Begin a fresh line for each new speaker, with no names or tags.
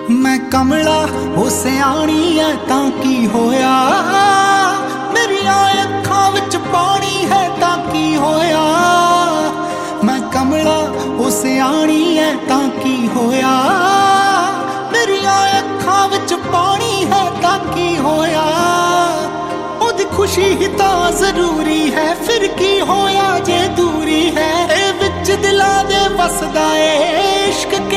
मैं कमला हो सियाणी है तां की होया, मेरिया अखां विच पानी है तां की होया। मैं कमला हो सियाणी है तां की होया, मेरिया अखां विच पानी है तां की होया। ओदी खुशी ही तां जरूरी है, फिर की होया जे दूरी है। ए विच दिलां दे वसदा ए इश्क